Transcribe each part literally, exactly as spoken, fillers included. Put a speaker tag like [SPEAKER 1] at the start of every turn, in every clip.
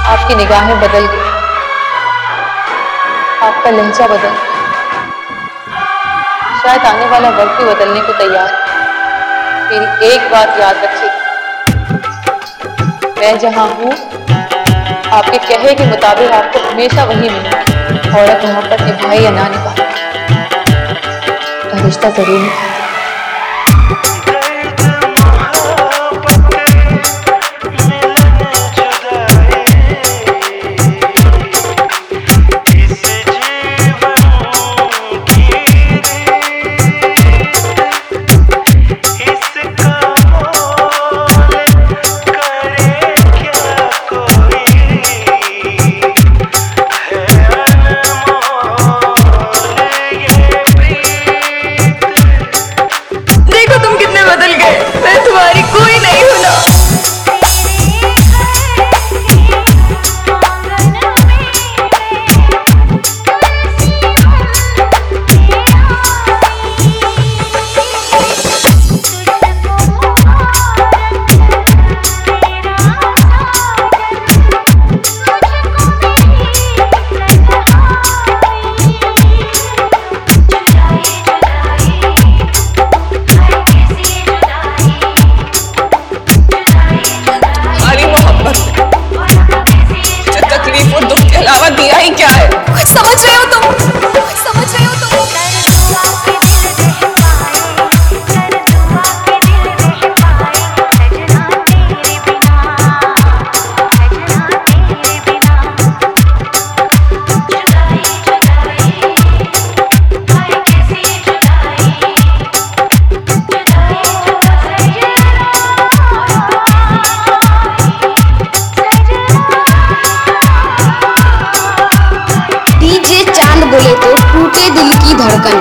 [SPEAKER 1] आपकी निगाहें बदल गई, आपका लहजा बदल गया। शायद आने वाला वक्त भी बदलने को तैयार है। मेरी एक बात याद रखिए, मैं जहां हूं आपके कहे के मुताबिक आपको हमेशा वही मिलूंगी। औरत मोहब्बत निभाए या ना निभाए, रिश्ता जरूर निभाए।
[SPEAKER 2] दिया ही क्या है? कुछ समझ रहे हो तुम? कुछ समझ रहे हो तुम?
[SPEAKER 3] बोले तो टूटे दिल की धड़कन।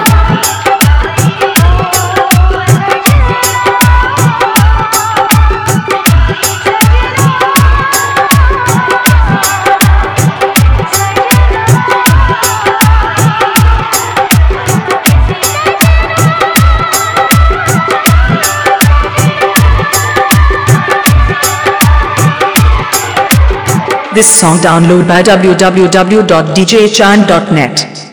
[SPEAKER 4] This song download by w w w dot d j chan dot net.